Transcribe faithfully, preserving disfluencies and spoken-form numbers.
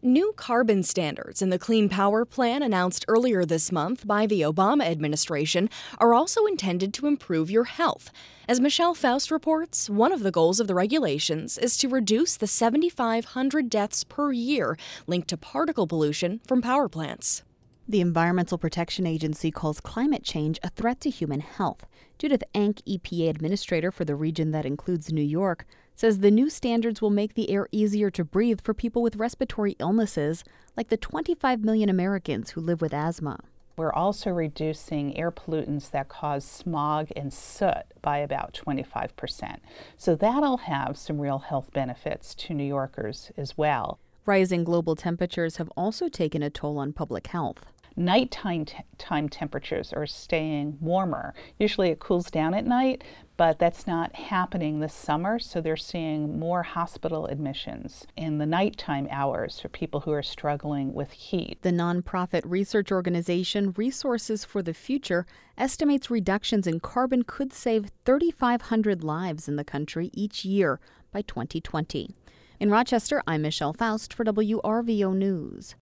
New carbon standards in the Clean Power Plan announced earlier this month by the Obama administration are also intended to improve your health. As Michelle Faust reports, one of the goals of the regulations is to reduce the seven thousand five hundred deaths per year linked to particle pollution from power plants. The Environmental Protection Agency calls climate change a threat to human health. Judith Enck, E P A administrator for the region that includes New York, says the new standards will make the air easier to breathe for people with respiratory illnesses, like the twenty-five million Americans who live with asthma. We're also reducing air pollutants that cause smog and soot by about twenty-five percent. So that'll have some real health benefits to New Yorkers as well. Rising global temperatures have also taken a toll on public health. Nighttime t- time temperatures are staying warmer. Usually it cools down at night, but that's not happening this summer, so they're seeing more hospital admissions in the nighttime hours for people who are struggling with heat. The nonprofit research organization Resources for the Future estimates reductions in carbon could save three thousand five hundred lives in the country each year by twenty twenty. In Rochester, I'm Michelle Faust for W R V O News.